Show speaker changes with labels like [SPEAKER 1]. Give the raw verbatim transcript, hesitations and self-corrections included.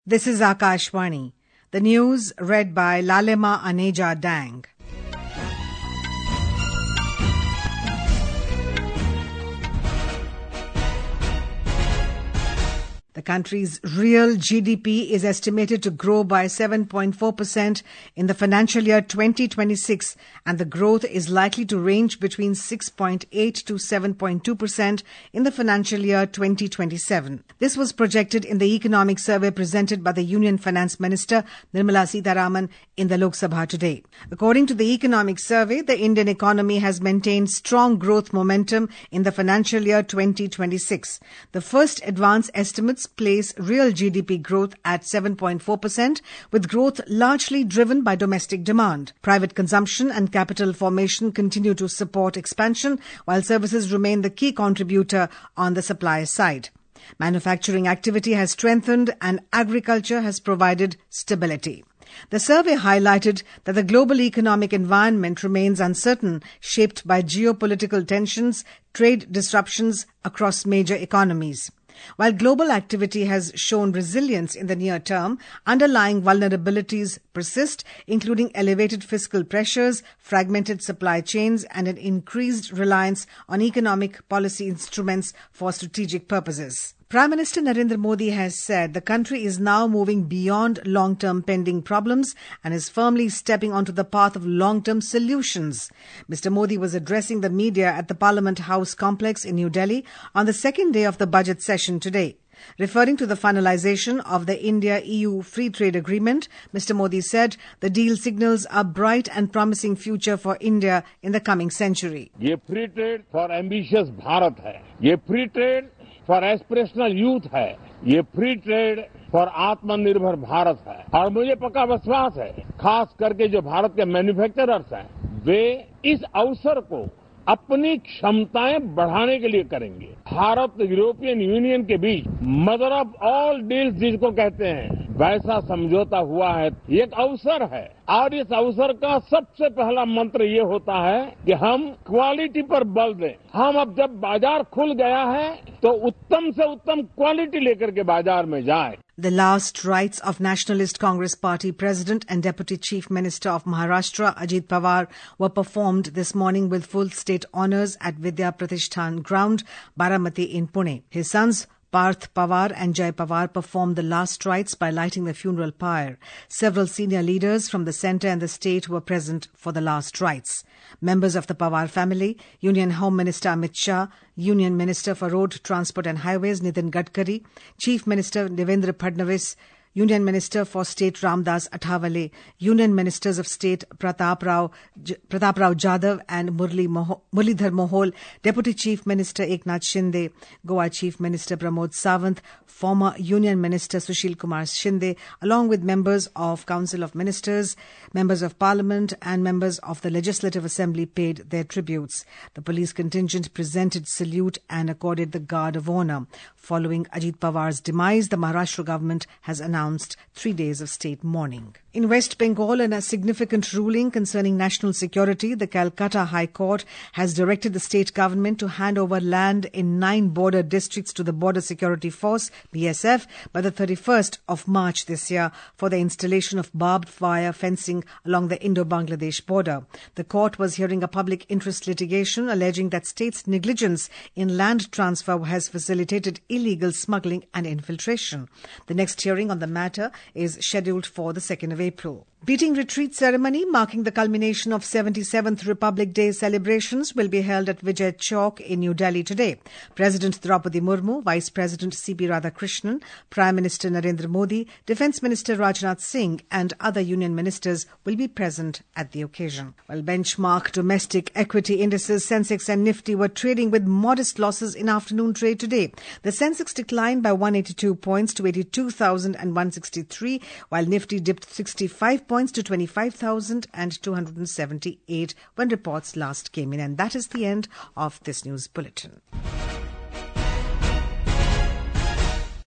[SPEAKER 1] This is Akashvani. The news read by Lalema Aneja Dang. The country's real G D P is estimated to grow by seven point four percent in the financial year twenty twenty-six, and the growth is likely to range between six point eight to seven point two percent in the financial year twenty twenty-seven. This was projected in the economic survey presented by the Union Finance Minister Nirmala Sitharaman in the Lok Sabha today. According to the economic survey, the Indian economy has maintained strong growth momentum in the financial year twenty twenty-six. The first advance estimates place real G D P growth at seven point four percent, with growth largely driven by domestic demand. Private consumption and capital formation continue to support expansion, while services remain the key contributor on the supply side. Manufacturing activity has strengthened and agriculture has provided stability. The survey highlighted that the global economic environment remains uncertain, shaped by geopolitical tensions, trade disruptions across major economies. While global activity has shown resilience in the near term, underlying vulnerabilities persist, including elevated fiscal pressures, fragmented supply chains, and an increased reliance on economic policy instruments for strategic purposes. Prime Minister Narendra Modi has said the country is now moving beyond long-term pending problems and is firmly stepping onto the path of long-term solutions. Mister Modi was addressing the media at the Parliament House complex in New Delhi on the second day of the budget session today. Referring to the finalization of the India-E U free trade agreement, Mister Modi said the deal signals a bright and promising future for India in the coming century.
[SPEAKER 2] ये free trade for ambitious Bharat है, ये free trade for aspirational youth है, ये free trade for आत्मनिर्भर भारत है। और मुझे पक्का विश्वास है, खास करके जो भारत के मैन्युफैक्चरर्स हैं, वे इस अवसर को अपनी क्षमताएं बढ़ाने के लिए करेंगे। भारत यूरोपियन यूनियन के बीच मदर ऑफ ऑल डील्स जिसको कहते हैं, वैसा समझौता हुआ है। ये एक अवसर है और इस अवसर का सबसे पहला मंत्र ये होता है कि हम क्वालिटी पर बल दें। हम अब जब बाजार खुल गया है तो उत्तम से उत्तम क्वालिटी लेकर के बाजार में जाए।
[SPEAKER 1] The last rites of Nationalist Congress Party President and Deputy Chief Minister of Maharashtra, Ajit Pawar, were performed this morning with full state honours at Vidya Pratishthan Ground, Baramati in Pune. His sons Parth Pawar and Jay Pawar performed the last rites by lighting the funeral pyre. Several senior leaders from the centre and the state were present for the last rites. Members of the Pawar family, Union Home Minister Amit Shah, Union Minister for Road Transport and Highways Nitin Gadkari, Chief Minister Devendra Fadnavis, Union Minister for State Ramdas Athawale, Union Ministers of State Pratap Rao, J- Pratap Rao Jadhav and Murli Moho- Murlidhar Mohol, Deputy Chief Minister Eknath Shinde, Goa Chief Minister Pramod Sawant, former Union Minister Sushil Kumar Shinde, along with members of Council of Ministers, members of Parliament and members of the Legislative Assembly paid their tributes. The police contingent presented salute and accorded the Guard of Honour. Following Ajit Pawar's demise, the Maharashtra government has announced announced three days of state mourning. In West Bengal, in a significant ruling concerning national security, the Calcutta High Court has directed the state government to hand over land in nine border districts to the Border Security Force, B S F, by the thirty-first of March this year for the installation of barbed wire fencing along the Indo-Bangladesh border. The court was hearing a public interest litigation alleging that state's negligence in land transfer has facilitated illegal smuggling and infiltration. The next hearing on the matter is scheduled for the second of April. Beating retreat ceremony marking the culmination of seventy-seventh Republic Day celebrations will be held at Vijay Chowk in New Delhi today. President Draupadi Murmu, Vice President C P Radhakrishnan, Prime Minister Narendra Modi, Defence Minister Rajnath Singh and other union ministers will be present at the occasion. While benchmark domestic equity indices Sensex and Nifty were trading with modest losses in afternoon trade today. The Sensex declined by one hundred eighty-two points to eighty-two thousand one hundred sixty-three, while Nifty dipped sixty-five points to twenty-five thousand two hundred seventy-eight when reports last came in. And that is the end of this news bulletin.